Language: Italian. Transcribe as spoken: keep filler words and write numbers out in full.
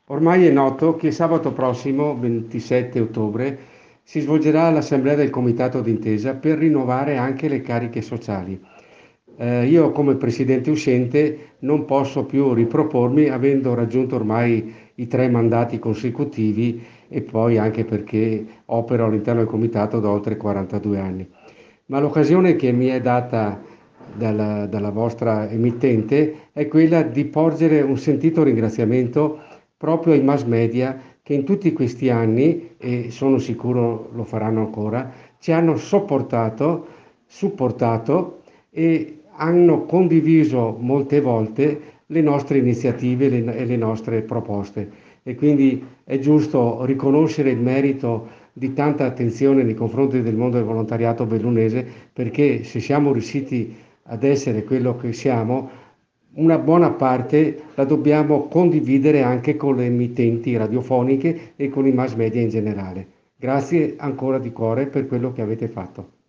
Ormai è noto che sabato prossimo, ventisette ottobre, si svolgerà l'assemblea del Comitato d'Intesa per rinnovare anche le cariche sociali. Eh, io come presidente uscente non posso più ripropormi avendo raggiunto ormai i tre mandati consecutivi e poi anche perché opero all'interno del Comitato da oltre quarantadue anni. Ma l'occasione che mi è data dalla, dalla vostra emittente è quella di porgere un sentito ringraziamento proprio ai mass media che in tutti questi anni, e sono sicuro lo faranno ancora, ci hanno sopportato, supportato e hanno condiviso molte volte le nostre iniziative le- e le nostre proposte. E quindi è giusto riconoscere il merito di tanta attenzione nei confronti del mondo del volontariato bellunese, perché se siamo riusciti ad essere quello che siamo, una buona parte la dobbiamo condividere anche con le emittenti radiofoniche e con i mass media in generale. Grazie ancora di cuore per quello che avete fatto.